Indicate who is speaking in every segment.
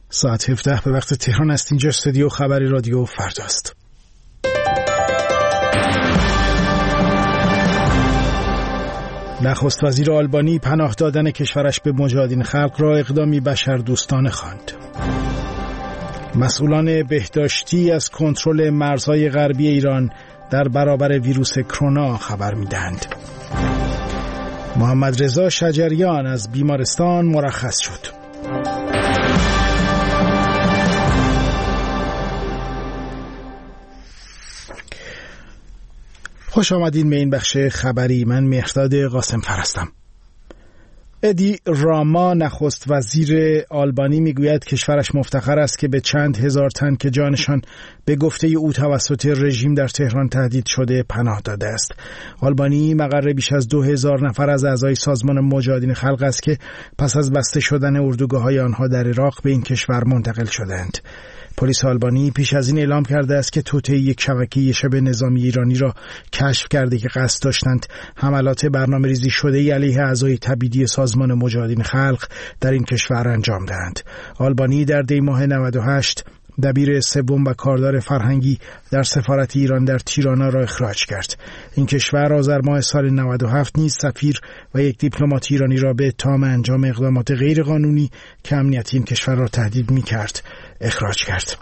Speaker 1: ساعت 17 به وقت تهران است. اینجا استودیو خبری رادیو فرداست. نخست وزیر آلبانی پناه دادن کشورش به مجاهدین خلق را اقدامی بشردوستانه خواند. مسئولان بهداشتی از کنترل مرزهای غربی ایران در برابر ویروس کرونا خبر می‌دهند. محمد رضا شجریان از بیمارستان مرخص شد. خوش آمدین به این بخش خبری. من مهرداد قاسمفر هستم. ادی راما نخست وزیر آلبانی میگوید کشورش مفتخر است که به چند هزار تن که جانشان به گفته او توسط رژیم در تهران تهدید شده پناه داده است. آلبانی مقر بیش از 2000 نفر از اعضای سازمان مجاهدین خلق است که پس از بسته شدن اردوگاه‌های آنها در عراق به این کشور منتقل شدند. پلیس آلبانی پیش از این اعلام کرده است که توطئه یک شبکه شبه نظامی ایرانی را کشف کرده که قصد داشتند حملات برنامه‌ریزی شده‌ای علیه اعضای تبعیدی سازمان مجاهدین خلق در این کشور انجام دهند. آلبانی در دی ماه 98 دبیر سوم و کاردار فرهنگی در سفارت ایران در تیرانا را اخراج کرد. این کشور آذر ماه سال 97 نیز سفیر و یک دیپلمات ایرانی را به اتهام انجام اقدامات غیرقانونی که امنیت این کشور را تهدید می‌کرد اخراج کرد.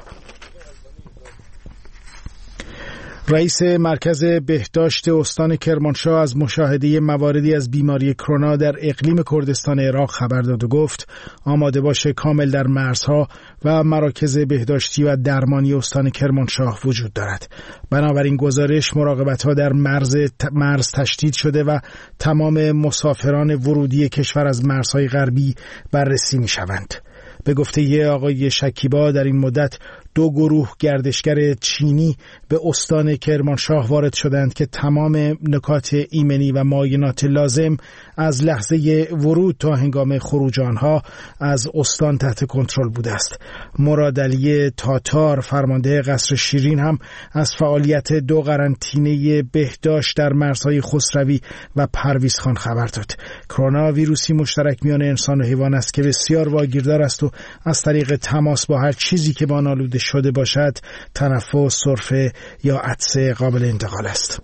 Speaker 1: رئیس مرکز بهداشت استان کرمانشاه از مشاهده مواردی از بیماری کرونا در اقلیم کردستان عراق خبر داد و گفت آماده باش کامل در مرزها و مراکز بهداشتی و درمانی استان کرمانشاه وجود دارد. بنابراین گزارش مراقبت‌ها در مرز تشدید شده و تمام مسافران ورودی کشور از مرزهای غربی بررسی می‌شوند. به گفته آقای شکیبا در این مدت 2 گروه گردشگر چینی به استان کرمانشاه وارد شدند که تمام نکات ایمنی و معاینات لازم از لحظه ورود تا هنگام خروج آنها از استان تحت کنترل بوده است. مراد علی تاتار فرمانده قصر شیرین هم از فعالیت 2 قرنطینه بهداشت در مرزهای خسروی و پرویزخان خبر داد. کرونا ویروسی مشترک میان انسان و حیوان است که بسیار واگیردار است و از طریق تماس با هر چیزی که با آن آلوده شده باشد، تنفس، سرفه یا عطسه قابل انتقال است.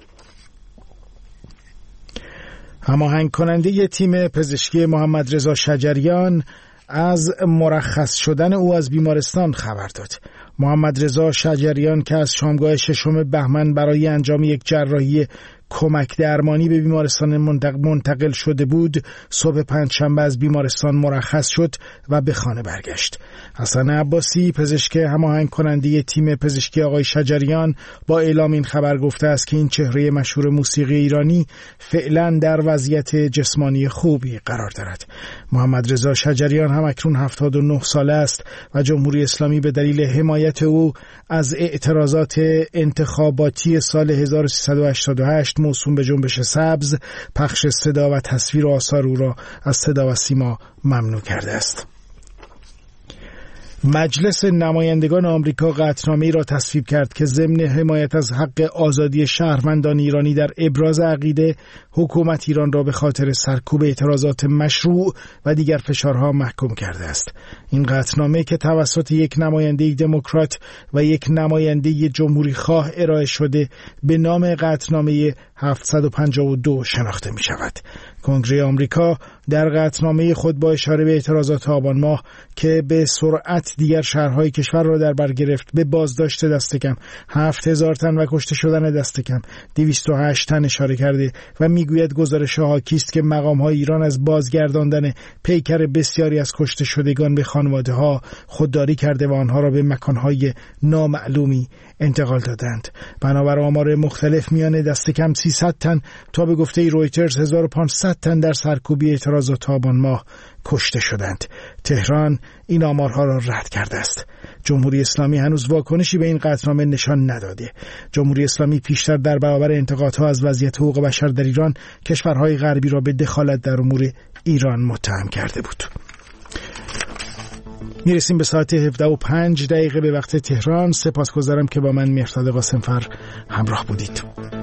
Speaker 1: هماهنگ کننده تیم پزشکی محمد رضا شجریان از مرخص شدن او از بیمارستان خبر داد. محمد رضا شجریان که از شامگاه 6 بهمن برای انجام یک جراحی کمک درمانی به بیمارستان منتقل شده بود، صبح پنجشنبه از بیمارستان مرخص شد و به خانه برگشت. حسن عباسی پزشک هماهنگ کننده تیم پزشکی آقای شجریان با اعلام این خبر گفته است که این چهره مشهور موسیقی ایرانی فعلا در وضعیت جسمانی خوبی قرار دارد. محمد رضا شجریان هم اکنون 79 ساله است و جمهوری اسلامی به دلیل حمایت او از اعتراضات انتخاباتی سال 1388 موسوم به جنبش سبز پخش صدا و تصویر و آثار او را از صدا و سیما ممنوع کرده است. مجلس نمایندگان آمریکا قطعنامه‌ای را تصویب کرد که ضمن حمایت از حق آزادی شهروندان ایرانی در ابراز عقیده، حکومت ایران را به خاطر سرکوب اعتراضات مشروع و دیگر فشارها محکوم کرده است. این قطعنامه که توسط یک نماینده دموکرات و یک نماینده جمهوری خواه ارائه شده به نام قطعنامه 752 شناخته می شود. کنگره آمریکا در قطعنامه خود با اشاره به اعتراضات آبان ماه که به سرعت دیگر شهرهای کشور را در بر گرفت به بازداشت دست کم 7000 تن و کشته شدن دست کم 208 تن اشاره کرده و میگوید گزارش حاکی است که مقام‌های ایران از بازگرداندن پیکر بسیاری از کشته شدگان به خانواده‌ها خودداری کرده و آنها را به مکان‌های نامعلومی انتقال دادند. بنابر آمار مختلف میان دست کم 300 تن تا به گفته رویترز 1500 تن در سرکوبی اعتراضات آبان ماه کشته شدند. تهران این آمارها را رد کرده است. جمهوری اسلامی هنوز واکنشی به این قطعنامه نشان نداده. جمهوری اسلامی پیشتر در برابر انتقادها از وضعیت حقوق بشر در ایران کشورهای غربی را به دخالت در امور ایران متهم کرده بود. میرسیم به ساعت 17:05 به وقت تهران. سپاسگزارم که با من مهرداد قاسمفر همراه بودید.